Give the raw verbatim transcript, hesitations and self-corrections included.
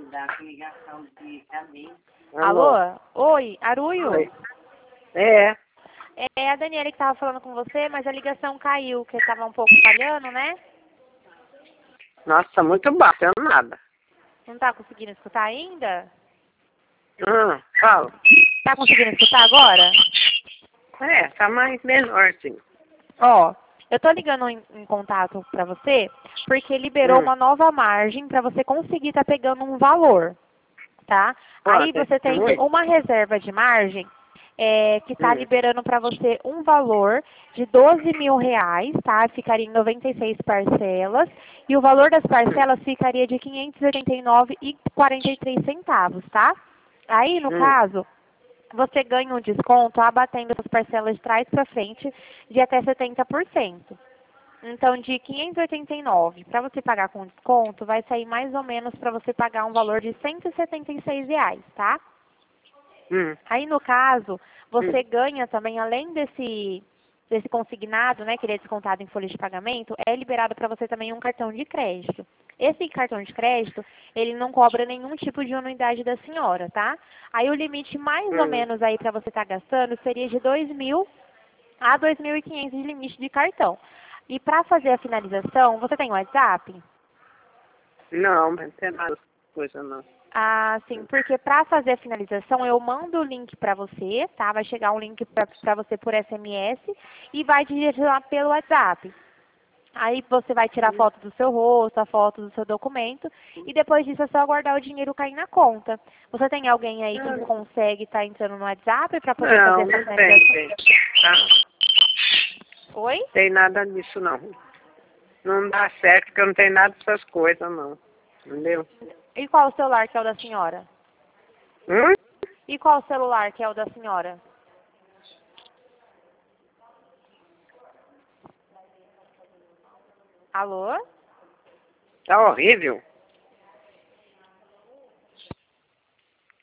da ligação de caminho. Alô? Oi, Aruio? Oi. É. É a Daniela que estava falando com você, mas a ligação caiu, que estava um pouco falhando, né? Nossa, muito baixo, nada. Não está conseguindo escutar ainda? Hum, fala. Tá conseguindo escutar agora? É, tá mais menor, sim. Ó, eu tô ligando em, em contato para você porque liberou Hum. uma nova margem para você conseguir estar pegando um valor, tá? Aí Pode, você tem muito. uma reserva de margem é, que está Hum. liberando para você um valor de doze mil reais, tá? Ficaria em noventa e seis parcelas e o valor das parcelas ficaria de quinhentos e oitenta e nove reais e quarenta e três centavos, tá? Aí, no Hum. caso, você ganha um desconto abatendo as parcelas de trás para frente de até setenta por cento. Então, de quinhentos e oitenta e nove para você pagar com desconto, vai sair mais ou menos para você pagar um valor de cento e setenta e seis reais, tá? Hum. Aí, no caso, você Hum. ganha também, além desse, desse consignado, né, que ele é descontado em folha de pagamento, é liberado para você também um cartão de crédito. Esse cartão de crédito, ele não cobra nenhum tipo de anuidade da senhora, tá? Aí o limite mais ou Hum. menos aí para você estar gastando seria de dois mil a dois mil e quinhentos de limite de cartão. E para fazer a finalização, você tem WhatsApp? Não, mas não tem nada dessas coisas, não. Ah, sim, porque para fazer a finalização eu mando o link para você, tá? Vai chegar um link para você por S M S e vai direcionar pelo WhatsApp. Aí você vai tirar Hum. foto do seu rosto, a foto do seu documento e depois disso é só aguardar o dinheiro cair na conta. Você tem alguém aí que consegue estar entrando no WhatsApp para poder fazer Não, essa não tem, finalização? tem. Tá? Oi? Tem nada disso, não. Não dá certo, porque eu não tenho nada dessas coisas, não. Entendeu? E qual o celular que é o da senhora? Hum? E qual o celular que é o da senhora? Alô? Tá horrível.